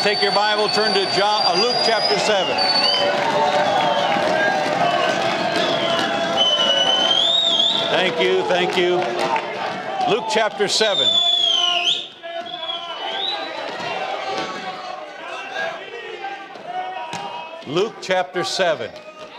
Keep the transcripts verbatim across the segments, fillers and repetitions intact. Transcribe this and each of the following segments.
take your Bible, turn to John, uh, Luke chapter seven. Thank you, thank you. Luke chapter seven. Luke chapter seven.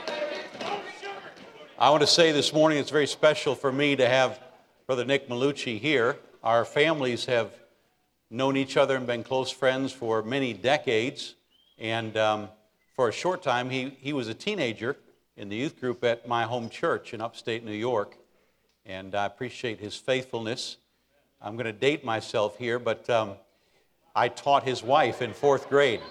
I want to say this morning it's very special for me to have Brother Nick Malucci here. Our families have known each other and been close friends for many decades. And um, for a short time, he, he was a teenager in the youth group at my home church in upstate New York. And I appreciate his faithfulness. I'm going to date myself here, but um, I taught his wife in fourth grade.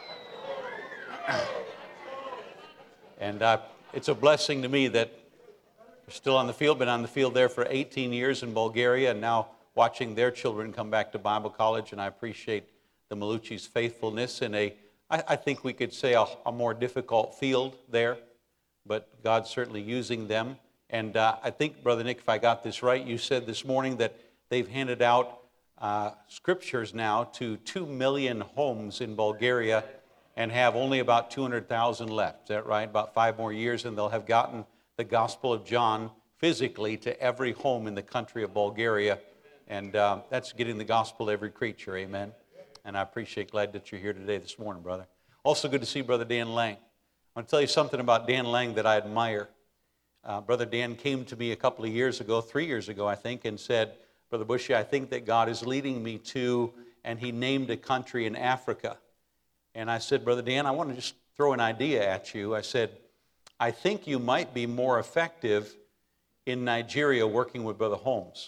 And uh, it's a blessing to me that you're still on the field, been on the field there for eighteen years in Bulgaria, and now watching their children come back to Bible college, and I appreciate the Malucci's faithfulness in a, I, I think we could say, a, a more difficult field there, but God's certainly using them. And uh, I think, Brother Nick, if I got this right, you said this morning that they've handed out uh, scriptures now to two million homes in Bulgaria and have only about two hundred thousand left. Is that right? About five more years, and they'll have gotten the Gospel of John physically to every home in the country of Bulgaria. And uh, that's getting the gospel to every creature, amen. And I appreciate, glad that you're here today this morning, brother. Also good to see Brother Dan Lang. I want to tell you something about Dan Lang that I admire. Uh, Brother Dan came to me a couple of years ago, three years ago, I think, and said, Brother Bushy, I think that God is leading me to, and he named a country in Africa. And I said, Brother Dan, I want to just throw an idea at you. I said, I think you might be more effective in Nigeria working with Brother Holmes.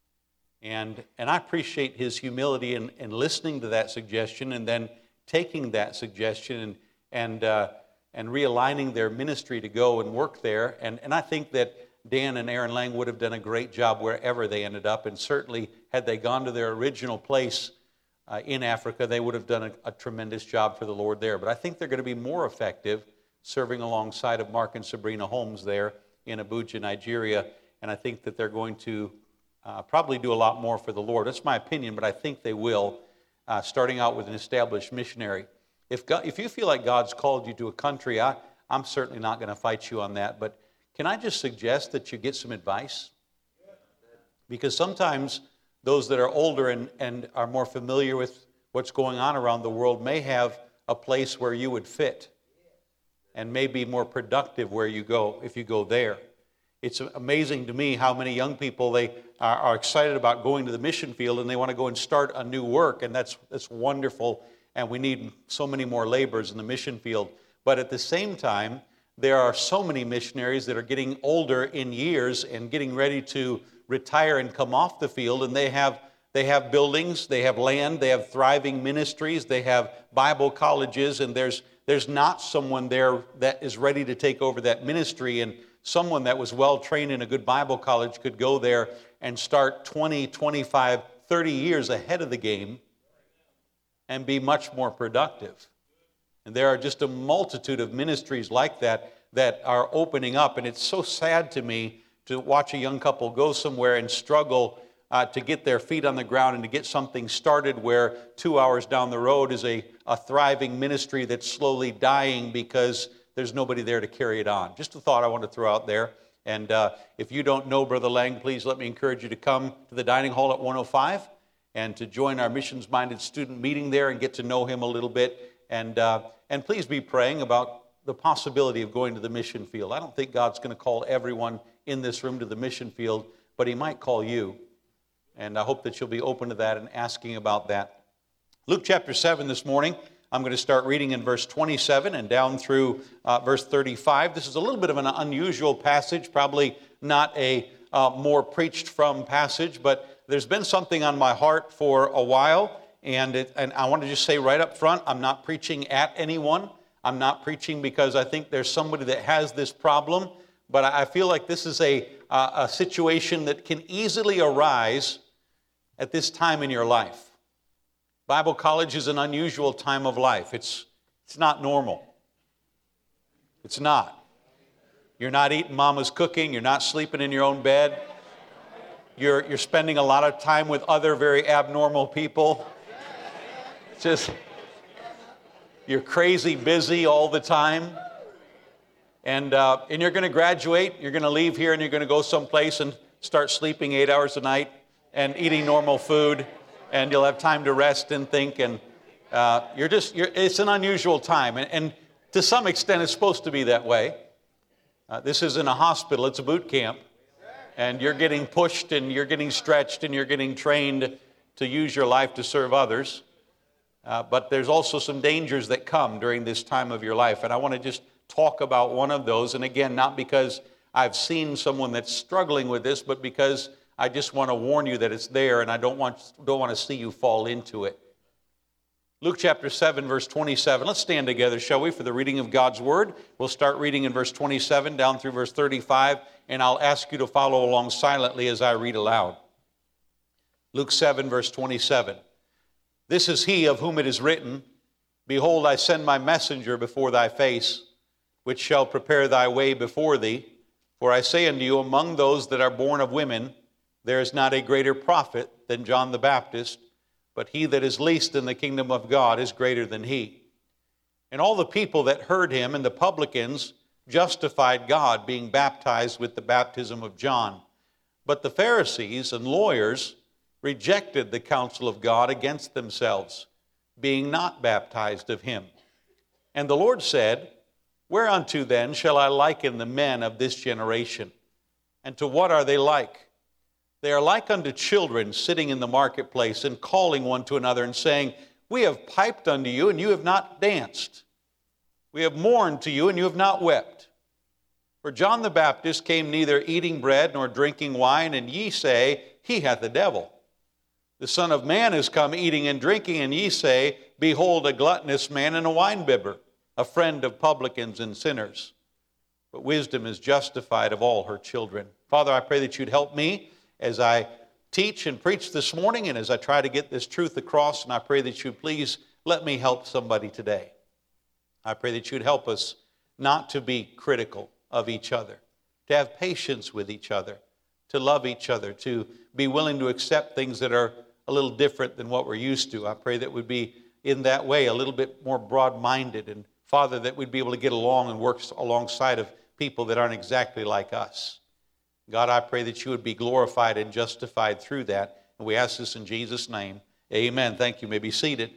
And and I appreciate his humility in, in listening to that suggestion and then taking that suggestion and and uh, and realigning their ministry to go and work there. And and I think that Dan and Aaron Lang would have done a great job wherever they ended up. And certainly, had they gone to their original place uh, in Africa, they would have done a, a tremendous job for the Lord there. But I think they're going to be more effective serving alongside of Mark and Sabrina Holmes there in Abuja, Nigeria. And I think that they're going to Uh, probably do a lot more for the Lord. That's my opinion, but I think they will, uh, starting out with an established missionary. If God, if you feel like God's called you to a country, I, I'm certainly not going to fight you on that, but can I just suggest that you get some advice? Because sometimes those that are older and, and are more familiar with what's going on around the world may have a place where you would fit and may be more productive where you go, if you go there. It's amazing to me how many young people, they are, are excited about going to the mission field and they want to go and start a new work, and that's that's wonderful, and we need so many more laborers in the mission field. But at the same time, there are so many missionaries that are getting older in years and getting ready to retire and come off the field, and they have they have buildings, they have land, they have thriving ministries, they have Bible colleges, and there's there's not someone there that is ready to take over that ministry. And someone that was well trained in a good Bible college could go there and start twenty, twenty-five, thirty years ahead of the game and be much more productive. And there are just a multitude of ministries like that that are opening up. And it's so sad to me to watch a young couple go somewhere and struggle uh, to get their feet on the ground and to get something started where two hours down the road is a, a thriving ministry that's slowly dying because there's nobody there to carry it on. Just a thought I want to throw out there. And uh, if you don't know Brother Lang, please let me encourage you to come to the dining hall at one oh five and to join our missions-minded student meeting there and get to know him a little bit. And uh, and please be praying about the possibility of going to the mission field. I don't think God's going to call everyone in this room to the mission field, but he might call you. And I hope that you'll be open to that and asking about that. Luke chapter seven this morning. I'm going to start reading in verse twenty-seven and down through uh, verse thirty-five. This is a little bit of an unusual passage, probably not a uh, more preached from passage, but there's been something on my heart for a while, and, it, and I want to just say right up front, I'm not preaching at anyone. I'm not preaching because I think there's somebody that has this problem, but I feel like this is a, uh, a situation that can easily arise at this time in your life. Bible college is an unusual time of life. It's, it's not normal. It's not. You're not eating mama's cooking. You're not sleeping in your own bed. You're, you're spending a lot of time with other very abnormal people. Just, You're crazy busy all the time. And, uh, and you're going to graduate, you're going to leave here, and you're going to go someplace and start sleeping eight hours a night and eating normal food, and you'll have time to rest and think, and uh, you're just, you're, it's an unusual time. And, and to some extent, it's supposed to be that way. Uh, this isn't a hospital, it's a boot camp. And you're getting pushed, and you're getting stretched, and you're getting trained to use your life to serve others. Uh, but there's also some dangers that come during this time of your life. And I want to just talk about one of those. And again, not because I've seen someone that's struggling with this, but because I just want to warn you that it's there, and I don't want, don't want to see you fall into it. Luke chapter seven, verse twenty-seven. Let's stand together, shall we, for the reading of God's Word. We'll start reading in verse twenty-seven down through verse thirty-five, and I'll ask you to follow along silently as I read aloud. Luke seven, verse twenty-seven. This is he of whom it is written, Behold, I send my messenger before thy face, which shall prepare thy way before thee. For I say unto you, among those that are born of women, there is not a greater prophet than John the Baptist, but he that is least in the kingdom of God is greater than he. And all the people that heard him and the publicans justified God, being baptized with the baptism of John. But the Pharisees and lawyers rejected the counsel of God against themselves, being not baptized of him. And the Lord said, Whereunto then shall I liken the men of this generation? And to what are they like? They are like unto children sitting in the marketplace and calling one to another and saying, We have piped unto you, and you have not danced. We have mourned to you, and you have not wept. For John the Baptist came neither eating bread nor drinking wine, and ye say, He hath a devil. The Son of Man is come eating and drinking, and ye say, Behold, a gluttonous man and a winebibber, a friend of publicans and sinners. But wisdom is justified of all her children. Father, I pray that you'd help me as I teach and preach this morning, and as I try to get this truth across, and I pray that you'd please let me help somebody today. I pray that you'd help us not to be critical of each other, to have patience with each other, to love each other, to be willing to accept things that are a little different than what we're used to. I pray that we'd be in that way a little bit more broad-minded, and Father, that we'd be able to get along and work alongside of people that aren't exactly like us. God, I pray that you would be glorified and justified through that. And we ask this in Jesus' name. Amen. Thank you. You may be seated.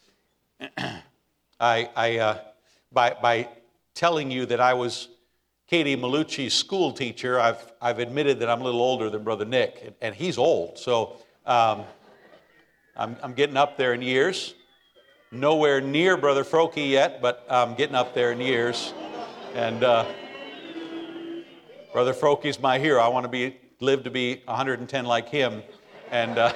I, I uh, by, by telling you that I was Katie Malucci's school teacher, I've, I've admitted that I'm a little older than Brother Nick, and, and he's old. So um, I'm, I'm getting up there in years. Nowhere near Brother Froke yet, but I'm getting up there in years. And uh, Brother Froke's my hero. I want to be live to be one hundred ten like him. And uh,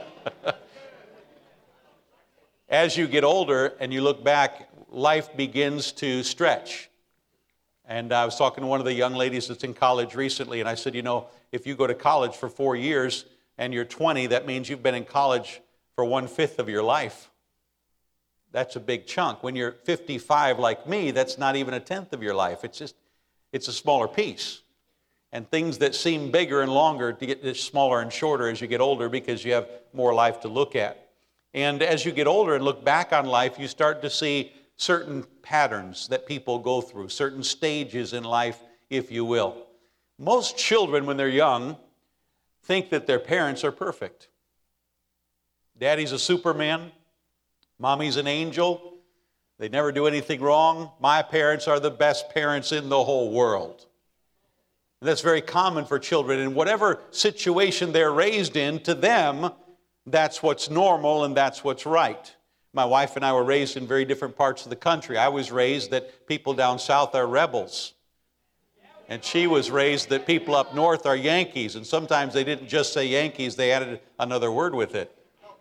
as you get older and you look back, life begins to stretch. And I was talking to one of the young ladies that's in college recently, and I said, you know, if you go to college for four years and you're twenty, that means you've been in college for one-fifth of your life. That's a big chunk. When you're fifty-five like me, that's not even a tenth of your life. It's just, it's a smaller piece. And things that seem bigger and longer to get smaller and shorter as you get older because you have more life to look at. And as you get older and look back on life, you start to see certain patterns that people go through, certain stages in life, if you will. Most children, when they're young, think that their parents are perfect. Daddy's a Superman. Mommy's an angel. They never do anything wrong. My parents are the best parents in the whole world. And that's very common for children. In whatever situation they're raised in, to them, that's what's normal and that's what's right. My wife and I were raised in very different parts of the country. I was raised that people down south are rebels. And she was raised that people up north are Yankees. And sometimes they didn't just say Yankees, they added another word with it.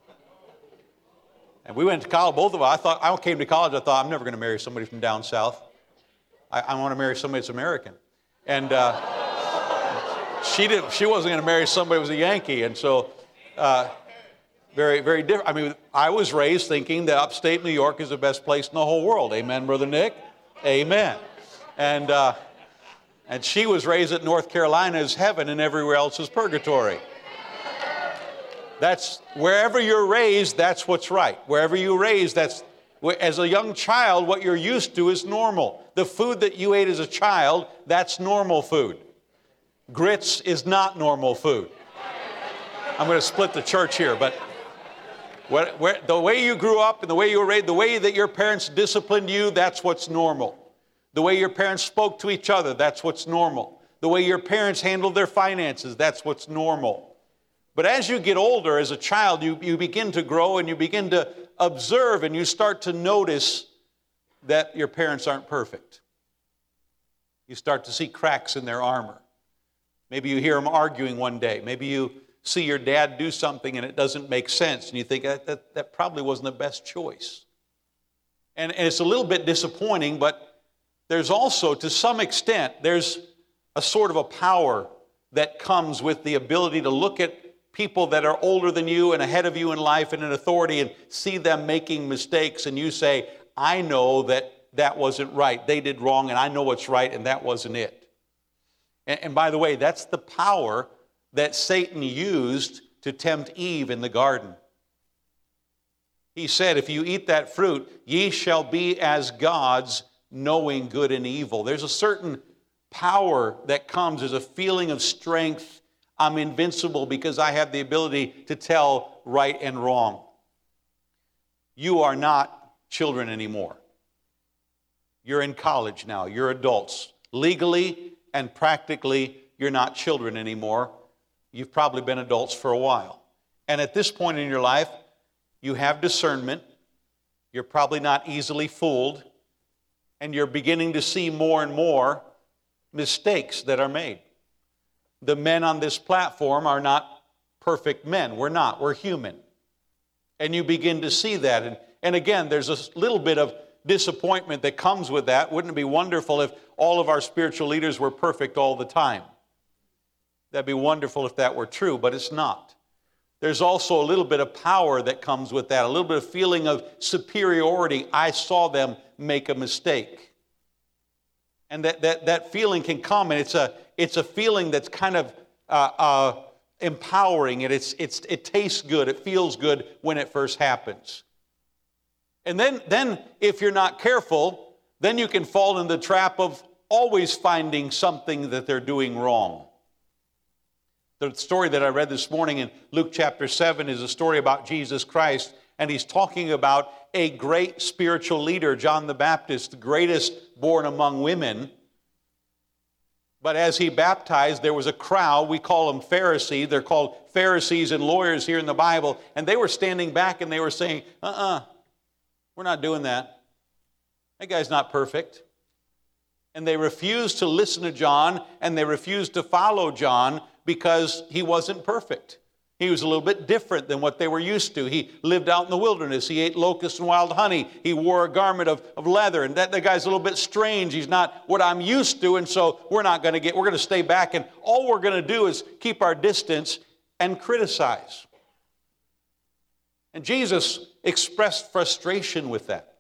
And we went to college, both of us. I thought, I came to college, I thought, I'm never going to marry somebody from down south. I, I want to marry somebody that's American. And uh, she didn't. She wasn't going to marry somebody who was a Yankee. And so, uh, very, very different. I mean, I was raised thinking that upstate New York is the best place in the whole world. Amen, Brother Nick? Amen. And, uh, and she was raised that North Carolina is heaven and everywhere else is purgatory. That's wherever you're raised, that's what's right. Wherever you're raised, that's As a young child, what you're used to is normal. The food that you ate as a child, that's normal food. Grits is not normal food. I'm going to split the church here, but where, where, the way you grew up and the way you were raised, the way that your parents disciplined you, that's what's normal. The way your parents spoke to each other, that's what's normal. The way your parents handled their finances, that's what's normal. But as you get older, as a child, you, you begin to grow and you begin to observe and you start to notice that your parents aren't perfect. You start to see cracks in their armor. Maybe you hear them arguing one day. Maybe you see your dad do something and it doesn't make sense and you think that, that, that probably wasn't the best choice. And, and it's a little bit disappointing, but there's also, to some extent, there's a sort of a power that comes with the ability to look at people that are older than you and ahead of you in life and in authority and see them making mistakes and you say, I know that that wasn't right. They did wrong and I know what's right and that wasn't it. And, and by the way, that's the power that Satan used to tempt Eve in the garden. He said, if you eat that fruit, ye shall be as gods, knowing good and evil. There's a certain power that comes as a feeling of strength. I'm invincible because I have the ability to tell right and wrong. You are not children anymore. You're in college now. You're adults. Legally and practically, you're not children anymore. You've probably been adults for a while. And at this point in your life, you have discernment. You're probably not easily fooled. And you're beginning to see more and more mistakes that are made. The men on this platform are not perfect men. We're not. We're human. And you begin to see that. And, and again, there's a little bit of disappointment that comes with that. Wouldn't it be wonderful if all of our spiritual leaders were perfect all the time? That'd be wonderful if that were true, but it's not. There's also a little bit of power that comes with that, a little bit of feeling of superiority. I saw them make a mistake. And that, that, that feeling can come, and it's a, it's a feeling that's kind of uh, uh, empowering, and it's, it's, it tastes good, it feels good when it first happens. And then, then if you're not careful, then you can fall in the trap of always finding something that they're doing wrong. The story that I read this morning in Luke chapter seven is a story about Jesus Christ, and he's talking about a great spiritual leader, John the Baptist, the greatest born among women. But as he baptized, there was a crowd. We call them Pharisees. They're called Pharisees and lawyers here in the Bible. And they were standing back and they were saying, uh-uh, we're not doing that. That guy's not perfect. And they refused to listen to John, and they refused to follow John because he wasn't perfect. He was a little bit different than what they were used to. He lived out in the wilderness. He ate locusts and wild honey. He wore a garment of, of leather. And that, that guy's a little bit strange. He's not what I'm used to. And so we're not going to get, we're going to stay back. And all we're going to do is keep our distance and criticize. And Jesus expressed frustration with that.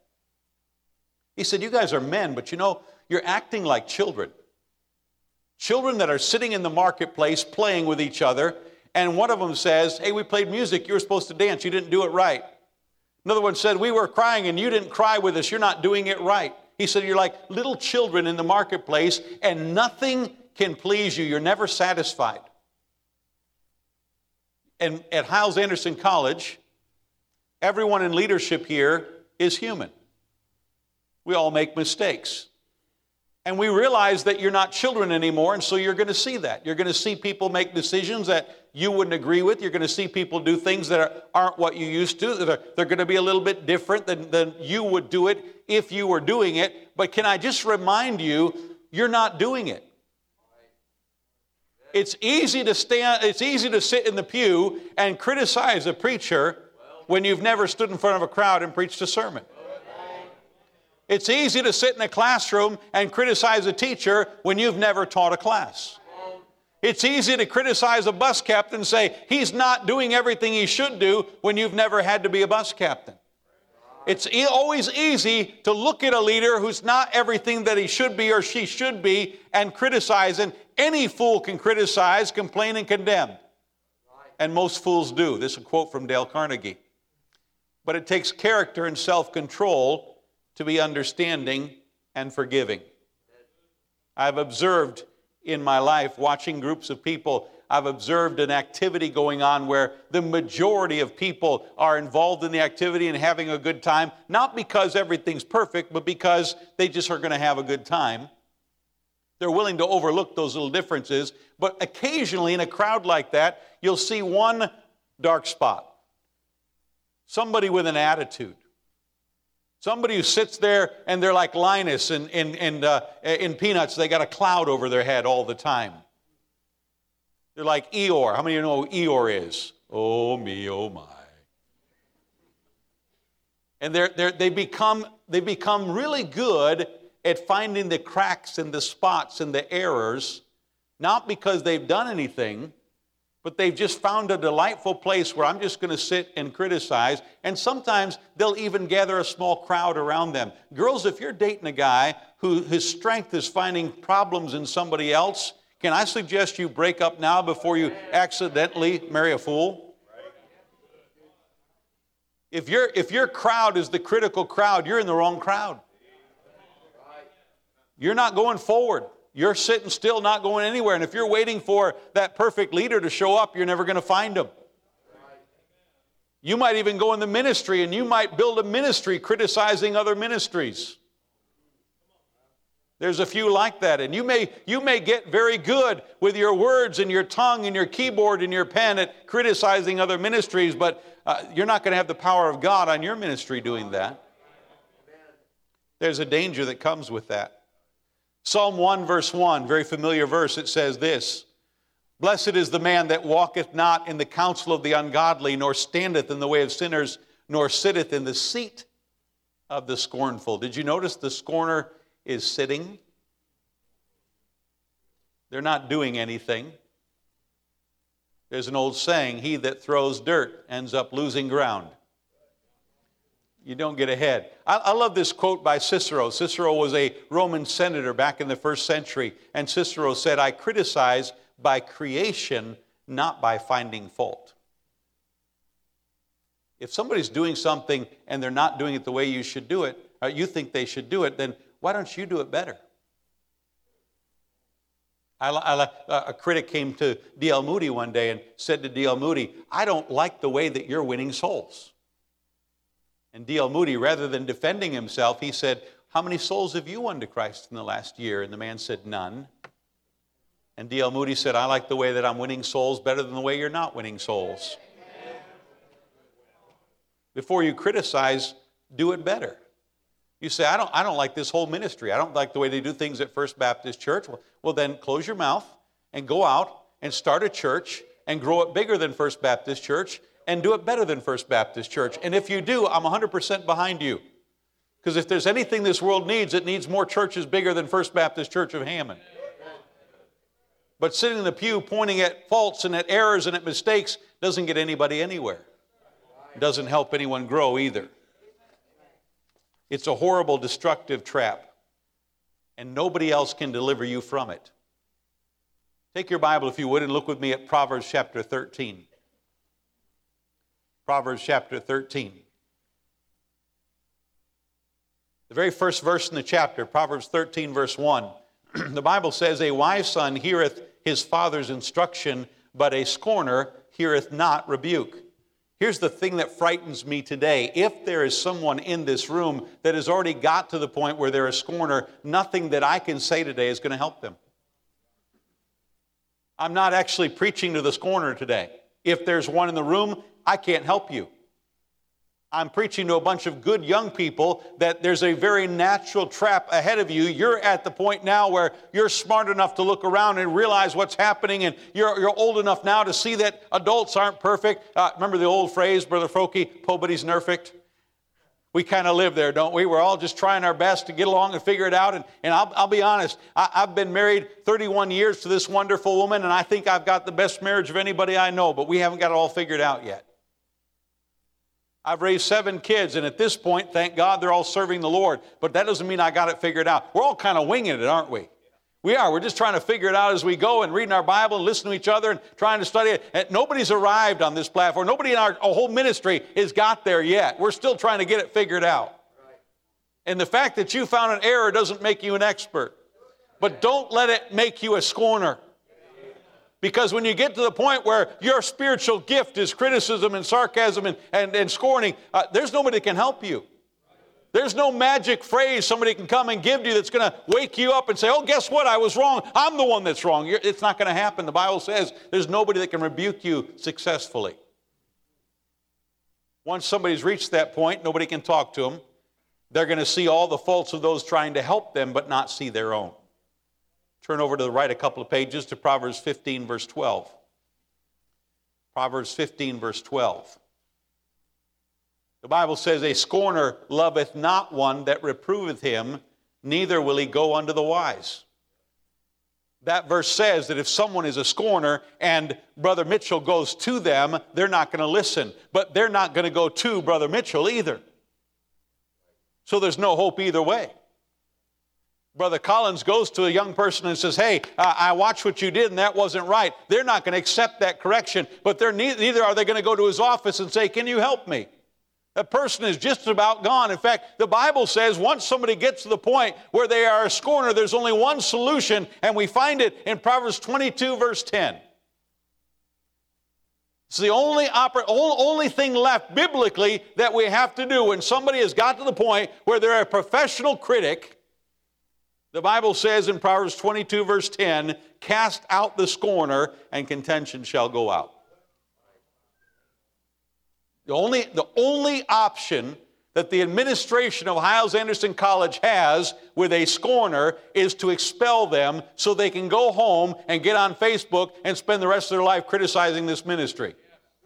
He said, you guys are men, but you know, you're acting like children. Children that are sitting in the marketplace playing with each other. And one of them says, hey, we played music. You were supposed to dance. You didn't do it right. Another one said, we were crying and you didn't cry with us. You're not doing it right. He said, you're like little children in the marketplace and nothing can please you. You're never satisfied. And at Hyles Anderson College, everyone in leadership here is human. We all make mistakes. And we realize that you're not children anymore, and so you're going to see that. You're going to see people make decisions that you wouldn't agree with. You're going to see people do things that are, aren't what you used to. They're, they're going to be a little bit different than, than you would do it if you were doing it. But can I just remind you, you're not doing it. It's easy to stand, it's easy to sit in the pew and criticize a preacher when you've never stood in front of a crowd and preached a sermon. It's easy to sit in a classroom and criticize a teacher when you've never taught a class. It's easy to criticize a bus captain and say, he's not doing everything he should do when you've never had to be a bus captain. It's e- always easy to look at a leader who's not everything that he should be or she should be and criticize. And any fool can criticize, complain, and condemn. And most fools do. This is a quote from Dale Carnegie. but it takes character and self-control to be understanding and forgiving. I've observed in my life, watching groups of people, I've observed an activity going on where the majority of people are involved in the activity and having a good time, not because everything's perfect, but because they just are going to have a good time. They're willing to overlook those little differences, but occasionally in a crowd like that, you'll see one dark spot. Somebody with an attitude. Somebody who sits there and they're like Linus in, in, in, uh, in Peanuts. They got a cloud over their head all the time. They're like Eeyore. How many of you know who Eeyore is? Oh me, oh my. And they're, they're, they become, they become really good at finding the cracks and the spots and the errors, not because they've done anything, but they've just found a delightful place where I'm just going to sit and criticize. And sometimes they'll even gather a small crowd around them. Girls, if you're dating a guy who his strength is finding problems in somebody else, can I suggest you break up now before you accidentally marry a fool? If your if your crowd is the critical crowd, you're in the wrong crowd. You're not going forward. You're sitting still, not going anywhere. And if you're waiting for that perfect leader to show up, you're never going to find him. You might even go in the ministry and you might build a ministry criticizing other ministries. There's a few like that. And you may, you may get very good with your words and your tongue and your keyboard and your pen at criticizing other ministries, but uh, you're not going to have the power of God on your ministry doing that. There's a danger that comes with that. Psalm one verse one, very familiar verse, it says this: Blessed is the man that walketh not in the counsel of the ungodly, nor standeth in the way of sinners, nor sitteth in the seat of the scornful. Did you notice the scorner is sitting? They're not doing anything. There's an old saying, he that throws dirt ends up losing ground. You don't get ahead. I, I love this quote by Cicero. Cicero was a Roman senator back in the first century, and Cicero said, I criticize by creation, not by finding fault. If somebody's doing something and they're not doing it the way you should do it, or you think they should do it, then why don't you do it better? I, I, a critic came to D L Moody one day and said to D L Moody, I don't like the way that you're winning souls. And D L Moody, rather than defending himself, he said, how many souls have you won to Christ in the last year? And the man said, none. And D L Moody said, I like the way that I'm winning souls better than the way you're not winning souls. Before you criticize, do it better. You say, I don't, I don't like this whole ministry. I don't like the way they do things at First Baptist Church. Well, well, then close your mouth and go out and start a church and grow it bigger than First Baptist Church and do it better than First Baptist Church. And if you do, I'm one hundred percent behind you. Because if there's anything this world needs, it needs more churches bigger than First Baptist Church of Hammond. But sitting in the pew pointing at faults and at errors and at mistakes doesn't get anybody anywhere. It doesn't help anyone grow either. It's a horrible, destructive trap. And nobody else can deliver you from it. Take your Bible, if you would, and look with me at Proverbs chapter thirteen. Proverbs chapter thirteen. The very first verse in the chapter, Proverbs thirteen, verse one. The Bible says, a wise son heareth his father's instruction, but a scorner heareth not rebuke. Here's the thing that frightens me today. If there is someone in this room that has already got to the point where they're a scorner, nothing that I can say today is going to help them. I'm not actually preaching to the scorner today. If there's one in the room, I can't help you. I'm preaching to a bunch of good young people that there's a very natural trap ahead of you. You're at the point now where you're smart enough to look around and realize what's happening, and you're, you're old enough now to see that adults aren't perfect. Uh, remember the old phrase, Brother Frokey, nobody's nerfect? We kind of live there, don't we? We're all just trying our best to get along and figure it out. And, and I'll, I'll be honest, I, I've been married thirty-one years to this wonderful woman, and I think I've got the best marriage of anybody I know, but we haven't got it all figured out yet. I've raised seven kids, and at this point, thank God, they're all serving the Lord. But that doesn't mean I got it figured out. We're all kind of winging it, aren't we? We are. We're just trying to figure it out as we go and reading our Bible and listening to each other and trying to study it. And nobody's arrived on this platform. Nobody in our, our whole ministry has got there yet. We're still trying to get it figured out. And the fact that you found an error doesn't make you an expert. But don't let it make you a scorner. Because when you get to the point where your spiritual gift is criticism and sarcasm and, and, and scorning, uh, there's nobody that can help you. There's no magic phrase somebody can come and give you that's going to wake you up and say, oh, guess what? I was wrong. I'm the one that's wrong. You're, it's not going to happen. The Bible says there's nobody that can rebuke you successfully. Once somebody's reached that point, nobody can talk to them. They're going to see all the faults of those trying to help them, but not see their own. Turn over to the right a couple of pages to Proverbs fifteen, verse twelve. Proverbs fifteen, verse twelve. The Bible says, a scorner loveth not one that reproveth him, neither will he go unto the wise. That verse says that if someone is a scorner and Brother Mitchell goes to them, they're not going to listen. But they're not going to go to Brother Mitchell either. So there's no hope either way. Brother Collins goes to a young person and says, hey, uh, I watched what you did and that wasn't right. They're not going to accept that correction, but they're ne- neither are they going to go to his office and say, can you help me? That person is just about gone. In fact, the Bible says once somebody gets to the point where they are a scorner, there's only one solution, and we find it in Proverbs twenty-two, verse ten. It's the only, oper- only thing left biblically that we have to do when somebody has got to the point where they're a professional critic. The Bible says in Proverbs twenty-two, verse ten, cast out the scorner, and contention shall go out. The only, the only option that the administration of Hyles-Anderson College has with a scorner is to expel them so they can go home and get on Facebook and spend the rest of their life criticizing this ministry.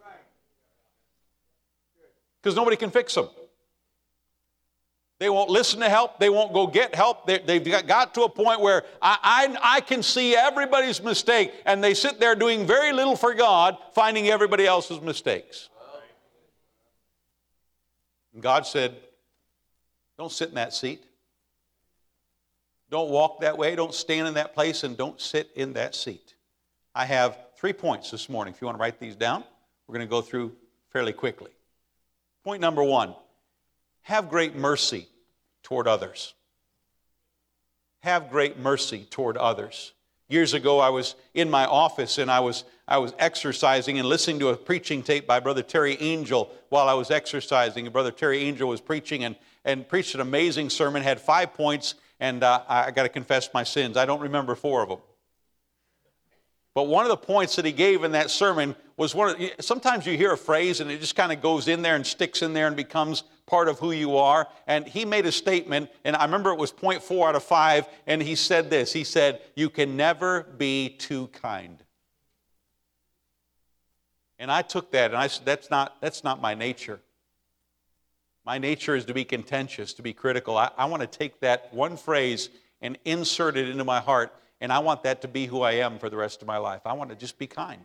Because nobody can fix them. They won't listen to help. They won't go get help. They, they've got to a point where I, I, I can see everybody's mistake, and they sit there doing very little for God, finding everybody else's mistakes. And God said, don't sit in that seat. Don't walk that way. Don't stand in that place, and don't sit in that seat. I have three points this morning. If you want to write these down, we're going to go through fairly quickly. Point number one, have great mercy toward others. Have great mercy toward others. Years ago, I was in my office and I was I was exercising and listening to a preaching tape by Brother Terry Angel while I was exercising. And Brother Terry Angel was preaching and, and preached an amazing sermon, had five points, and uh, I got to confess my sins. I don't remember four of them. But one of the points that he gave in that sermon was one of, sometimes you hear a phrase and it just kind of goes in there and sticks in there and becomes part of who you are. And he made a statement, and I remember it was point four out of five, and he said this. He said, you can never be too kind. And I took that and I said, that's not, that's not my nature. My nature is to be contentious, to be critical. I, I want to take that one phrase and insert it into my heart, and I want that to be who I am for the rest of my life. I want to just be kind.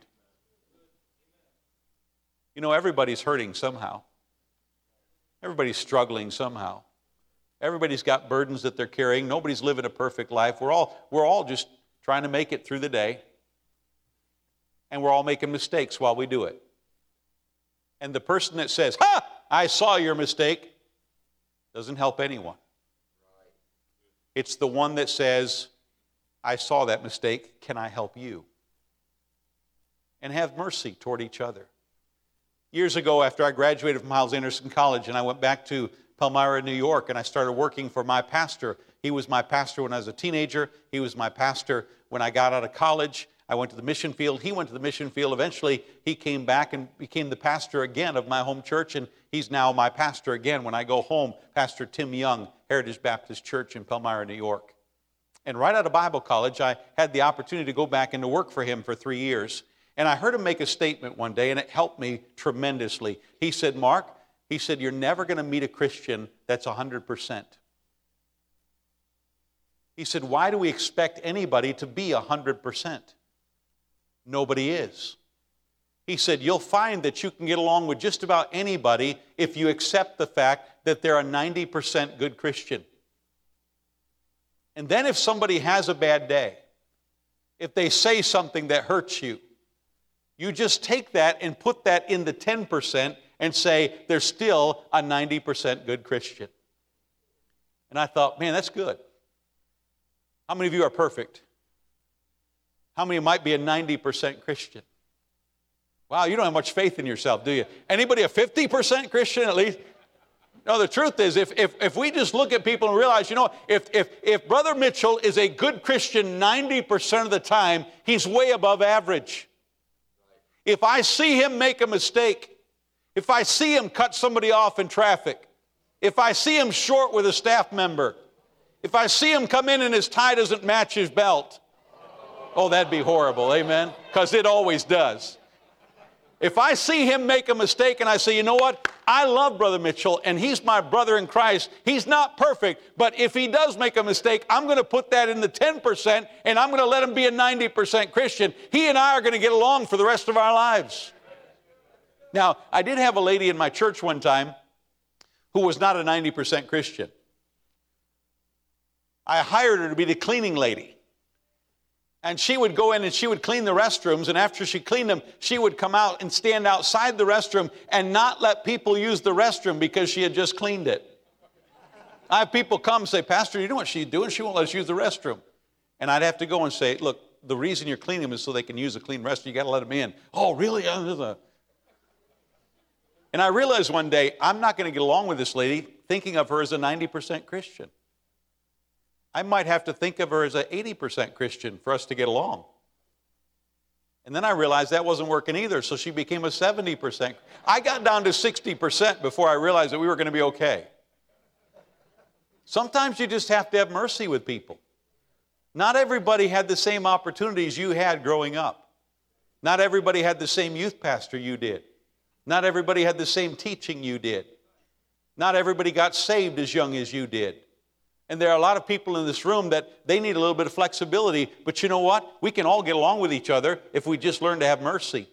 You know, everybody's hurting somehow. Everybody's struggling somehow. Everybody's got burdens that they're carrying. Nobody's living a perfect life. We're all, we're all just trying to make it through the day. And we're all making mistakes while we do it. And the person that says, ha, I saw your mistake, doesn't help anyone. It's the one that says, I saw that mistake, can I help you? And have mercy toward each other. Years ago, after I graduated from Hyles-Anderson College, and I went back to Palmyra, New York, and I started working for my pastor. He was my pastor when I was a teenager. He was my pastor when I got out of college. I went to the mission field. He went to the mission field. Eventually, he came back and became the pastor again of my home church, and he's now my pastor again when I go home, Pastor Tim Young, Heritage Baptist Church in Palmyra, New York. And right out of Bible college, I had the opportunity to go back and to work for him for three years. And I heard him make a statement one day, and it helped me tremendously. He said, Mark, he said, you're never going to meet a Christian that's one hundred percent. He said, why do we expect anybody to be one hundred percent? Nobody is. He said, you'll find that you can get along with just about anybody if you accept the fact that they're a ninety percent good Christian. And then if somebody has a bad day, if they say something that hurts you, you just take that and put that in the ten percent and say, they're still a ninety percent good Christian. And I thought, man, that's good. How many of you are perfect? How many might be a ninety percent Christian? Wow, you don't have much faith in yourself, do you? Anybody a fifty percent Christian at least? No, the truth is, if, if, if we just look at people and realize, you know, if, if, if Brother Mitchell is a good Christian ninety percent of the time, he's way above average. If I see him make a mistake, if I see him cut somebody off in traffic, if I see him short with a staff member, if I see him come in and his tie doesn't match his belt, oh, that'd be horrible, amen? Because it always does. If I see him make a mistake and I say, you know what, I love Brother Mitchell and he's my brother in Christ. He's not perfect, but if he does make a mistake, I'm going to put that in the ten percent and I'm going to let him be a ninety percent Christian. He and I are going to get along for the rest of our lives. Now, I did have a lady in my church one time who was not a ninety percent Christian. I hired her to be the cleaning lady. And she would go in and she would clean the restrooms, and after she cleaned them, she would come out and stand outside the restroom and not let people use the restroom because she had just cleaned it. I have people come and say, Pastor, you know what she's doing? She won't let us use the restroom. And I'd have to go and say, look, the reason you're cleaning them is so they can use a clean restroom. You got to let them in. Oh, really? And I realized one day, I'm not going to get along with this lady thinking of her as a ninety percent Christian. I might have to think of her as an eighty percent Christian for us to get along. And then I realized that wasn't working either, so she became a seventy percent. I got down to sixty percent before I realized that we were going to be okay. Sometimes you just have to have mercy with people. Not everybody had the same opportunities you had growing up. Not everybody had the same youth pastor you did. Not everybody had the same teaching you did. Not everybody got saved as young as you did. And there are a lot of people in this room that they need a little bit of flexibility. But you know what? We can all get along with each other if we just learn to have mercy.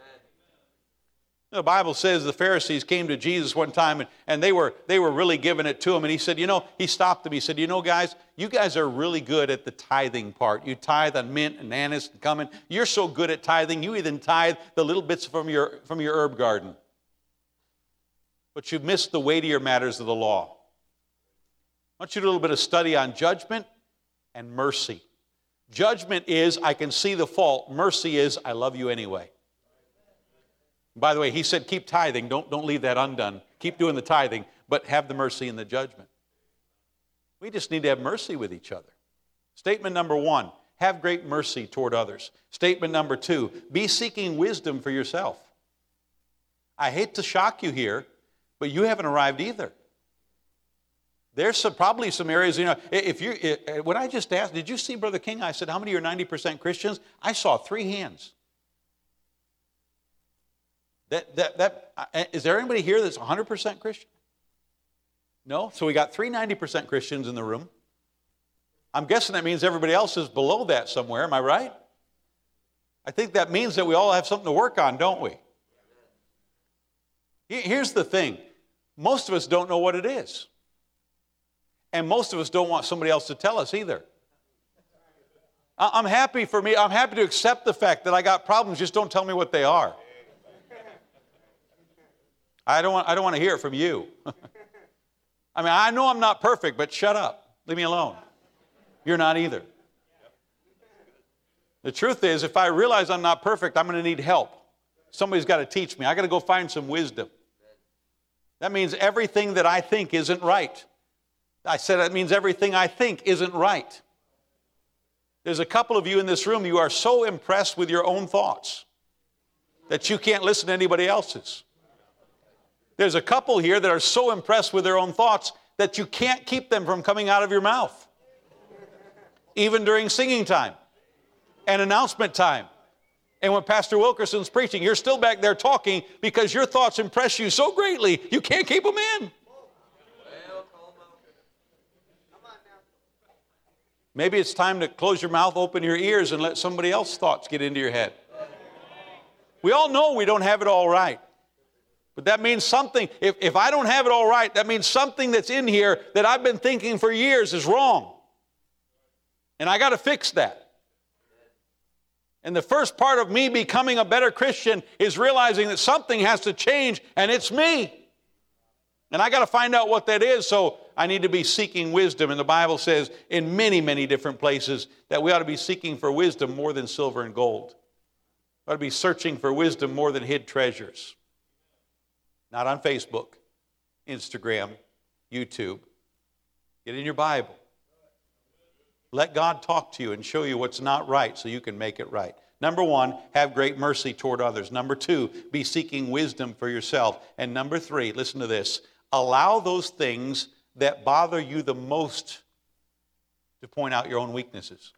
The Bible says the Pharisees came to Jesus one time and, and they were they were really giving it to him. And he said, you know, he stopped them. He said, you know, guys, you guys are really good at the tithing part. You tithe on mint and anise and cumin. You're so good at tithing, you even tithe the little bits from your, from your herb garden. But you've missed the weightier matters of the law. I want you to do a little bit of study on judgment and mercy. Judgment is, I can see the fault. Mercy is, I love you anyway. By the way, he said, keep tithing. Don't, don't leave that undone. Keep doing the tithing, but have the mercy and the judgment. We just need to have mercy with each other. Statement number one, have great mercy toward others. Statement number two, be seeking wisdom for yourself. I hate to shock you here, but you haven't arrived either. There's some, probably some areas, you know, if you, if, when I just asked, did you see Brother King? I said, how many are ninety percent Christians? I saw three hands. That, that, that, is there anybody here that's one hundred percent Christian? No? So we got three ninety percent Christians in the room. I'm guessing that means everybody else is below that somewhere. Am I right? I think that means that we all have something to work on, don't we? Here's the thing. Most of us don't know what it is. And most of us don't want somebody else to tell us either. I'm happy for me. I'm happy to accept the fact that I got problems. Just don't tell me what they are. I don't want, I don't want to hear it from you. I mean, I know I'm not perfect, but shut up. Leave me alone. You're not either. The truth is, if I realize I'm not perfect, I'm going to need help. Somebody's got to teach me. I got to go find some wisdom. That means everything that I think isn't right. I said that means everything I think isn't right. There's a couple of you in this room, you are so impressed with your own thoughts that you can't listen to anybody else's. There's a couple here that are so impressed with their own thoughts that you can't keep them from coming out of your mouth. Even during singing time and announcement time. And when Pastor Wilkerson's preaching, you're still back there talking because your thoughts impress you so greatly, you can't keep them in. Maybe it's time to close your mouth, open your ears, and let somebody else's thoughts get into your head. We all know we don't have it all right. But that means something, if, if I don't have it all right, that means something that's in here that I've been thinking for years is wrong. And I got to fix that. And the first part of me becoming a better Christian is realizing that something has to change, and it's me. And I got to find out what that is, so I need to be seeking wisdom. And the Bible says in many, many different places that we ought to be seeking for wisdom more than silver and gold. We ought to be searching for wisdom more than hid treasures. Not on Facebook, Instagram, YouTube. Get in your Bible. Let God talk to you and show you what's not right so you can make it right. Number one, have great mercy toward others. Number two, be seeking wisdom for yourself. And number three, listen to this, allow those things that bother you the most to point out your own weaknesses.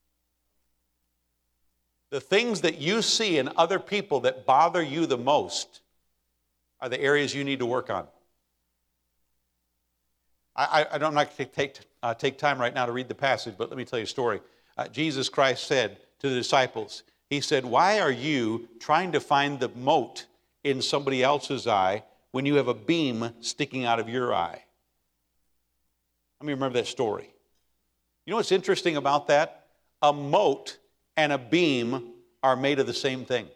The things that you see in other people that bother you the most are the areas you need to work on. I, I don't like to take, uh, take time right now to read the passage, but let me tell you a story. Uh, Jesus Christ said to the disciples, he said, why are you trying to find the mote in somebody else's eye when you have a beam sticking out of your eye? Let me remember that story. You know what's interesting about that? A mote and a beam are made of the same thing.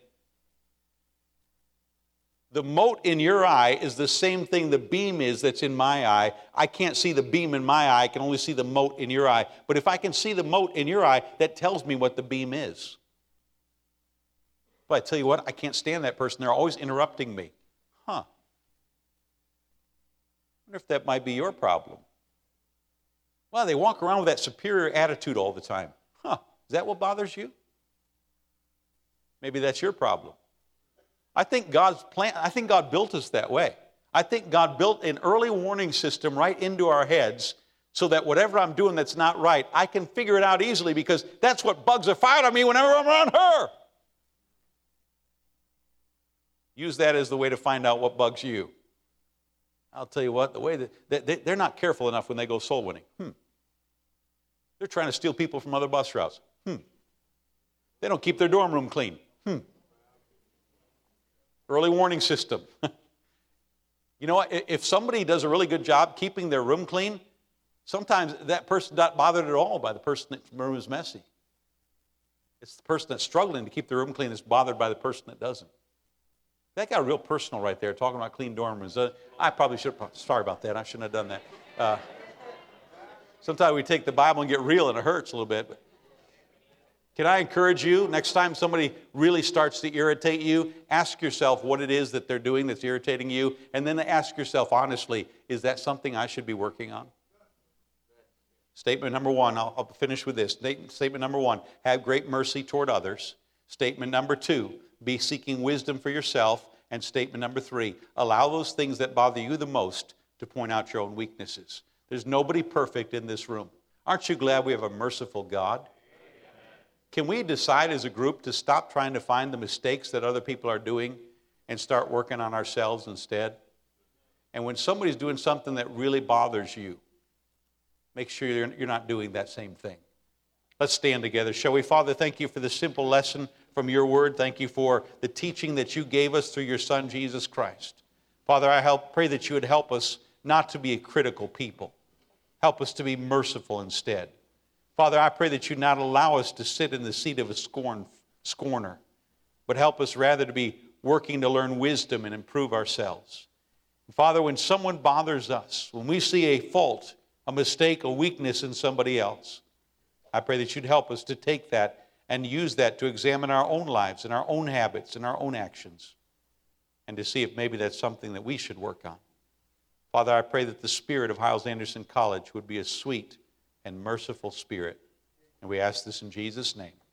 The mote in your eye is the same thing the beam is that's in my eye. I can't see the beam in my eye. I can only see the mote in your eye. But if I can see the mote in your eye, that tells me what the beam is. But I tell you what, I can't stand that person. They're always interrupting me. Huh. I wonder if that might be your problem. Well, they walk around with that superior attitude all the time. Huh. Is that what bothers you? Maybe that's your problem. I think God's plan, I think God built us that way. I think God built an early warning system right into our heads so that whatever I'm doing that's not right, I can figure it out easily because that's what bugs the fire out of me whenever I'm around her. Use that as the way to find out what bugs you. I'll tell you what, the way that they, they're not careful enough when they go soul winning. Hmm. They're trying to steal people from other bus routes. Hmm. They don't keep their dorm room clean. Hmm. Early warning system. You know what? If somebody does a really good job keeping their room clean, sometimes that person's not bothered at all by the person that's room is messy. It's the person that's struggling to keep their room clean that's bothered by the person that doesn't. That got real personal right there, talking about clean dorm rooms. Uh, I probably should have, sorry about that, I shouldn't have done that. Uh, sometimes we take the Bible and get real and it hurts a little bit. But can I encourage you, next time somebody really starts to irritate you, ask yourself what it is that they're doing that's irritating you, and then ask yourself honestly, is that something I should be working on? Statement number one, I'll, I'll finish with this. Statement number one, have great mercy toward others. Statement number two, be seeking wisdom for yourself. And statement number three, allow those things that bother you the most to point out your own weaknesses. There's nobody perfect in this room. Aren't you glad we have a merciful God? Can we decide as a group to stop trying to find the mistakes that other people are doing and start working on ourselves instead? And when somebody's doing something that really bothers you, make sure you're, you're not doing that same thing. Let's stand together, shall we? Father, thank you for this simple lesson from your word. Thank you for the teaching that you gave us through your Son, Jesus Christ. Father, I help, pray that you would help us not to be a critical people. Help us to be merciful instead. Father, I pray that you not allow us to sit in the seat of a scorn, scorner, but help us rather to be working to learn wisdom and improve ourselves. And Father, when someone bothers us, when we see a fault, a mistake, a weakness in somebody else, I pray that you'd help us to take that and use that to examine our own lives and our own habits and our own actions and to see if maybe that's something that we should work on. Father, I pray that the spirit of Hyles-Anderson College would be a sweet and merciful spirit. And we ask this in Jesus' name.